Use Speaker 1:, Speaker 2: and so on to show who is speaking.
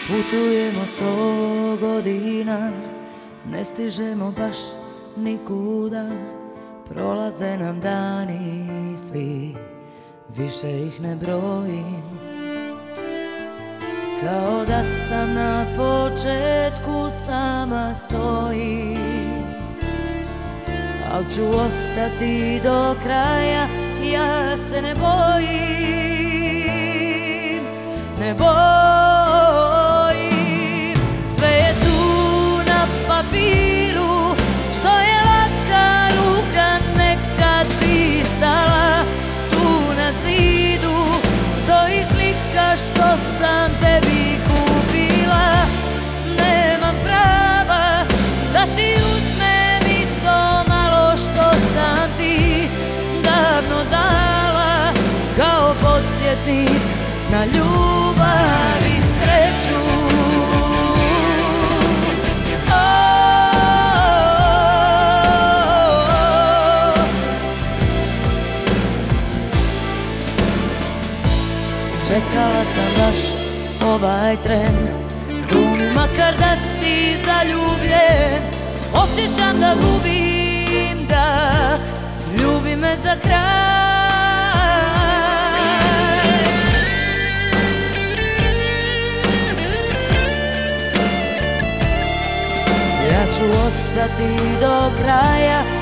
Speaker 1: Putujemo 100 godina, ne stižemo baš nikuda. Prolaze nam dani svi, više ih ne brojim. Kao da sam na početku sama stojim, al ću ostati do kraja, ja se ne bojim, ne bojim. Sve je tu na papiru, što je laka ruka nekad pisala. Tu na zidu stoji slika što sam tebi kupila. Nemam prava da ti uzmem i to malo što sam ti davno dala, kao podsjetnik na ljubav i sreću. Čekala sam baš ovaj tren, glumi makar da si zaljubljen. Osjećam da gubim dah, ljubi me za kraj. Ja ću ostati do kraja,